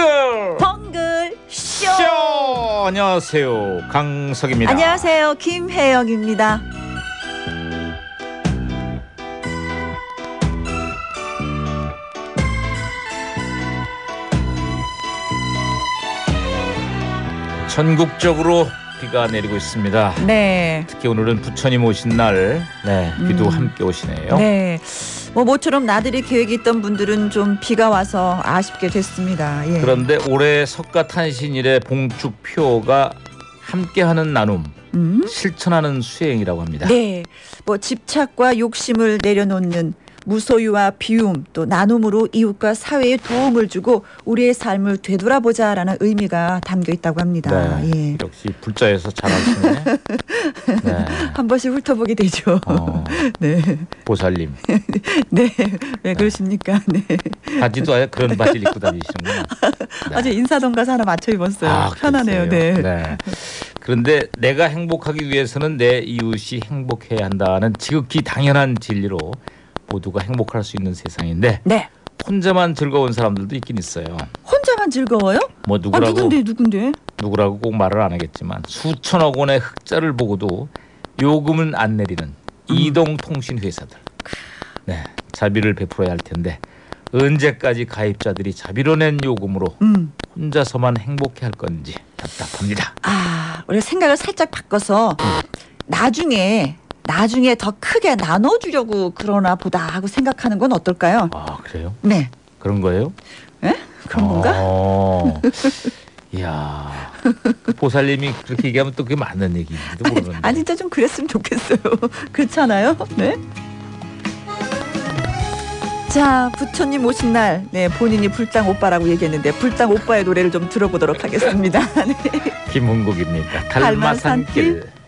벙글 쇼. 안녕하세요, 강석입니다. 안녕하세요, 김혜영입니다. 전국적으로 비가 내리고 있습니다. 네. 특히 오늘은 부처님 오신 날, 비도 함께 오시네요. 네. 모처럼 나들이 계획이 있던 분들은 좀 비가 와서 아쉽게 됐습니다. 예. 그런데 올해 석가탄신일의 봉축표가 함께하는 나눔, 실천하는 수행이라고 합니다. 네. 집착과 욕심을 내려놓는 무소유와 비움, 또 나눔으로 이웃과 사회에 도움을 주고 우리의 삶을 되돌아보자라는 의미가 담겨 있다고 합니다. 네. 예. 역시 불자에서 잘 아시네. 네. 한 번씩 훑어보게 되죠. 네. 보살님. 네. 왜 그러십니까? 네. 바지도 아예 그런 바지를 입고 다니시는구나. 네. 어제 인사동 가서 하나 맞춰 입었어요. 편하네요. 네. 네. 그런데 내가 행복하기 위해서는 내 이웃이 행복해야 한다는 지극히 당연한 진리로 모두가 행복할 수 있는 세상인데, 네. 혼자만 즐거운 사람들도 있긴 있어요. 혼자만 즐거워요? 누구라고 꼭 말을 안 하겠지만 수천억 원의 흑자를 보고도 요금은 안 내리는 이동통신 회사들. 네, 자비를 베풀어야 할 텐데 언제까지 가입자들이 자비로 낸 요금으로 혼자서만 행복해 할 건지 답답합니다. 우리가 생각을 살짝 바꿔서 나중에 더 크게 나눠주려고 그러나 보다 하고 생각하는 건 어떨까요? 그래요? 네. 그런 거예요? 네? 그런 건가? 이야, 보살님이 그렇게 얘기하면 또 그게 맞는 얘기인지도 모르는데. 진짜 좀 그랬으면 좋겠어요. 그렇잖아요? 네. 자, 부처님 오신 날, 네, 본인이 불당 오빠라고 얘기했는데 불당 오빠의 노래를 좀 들어보도록 하겠습니다. 네. 김흥국입니다. 달마산길.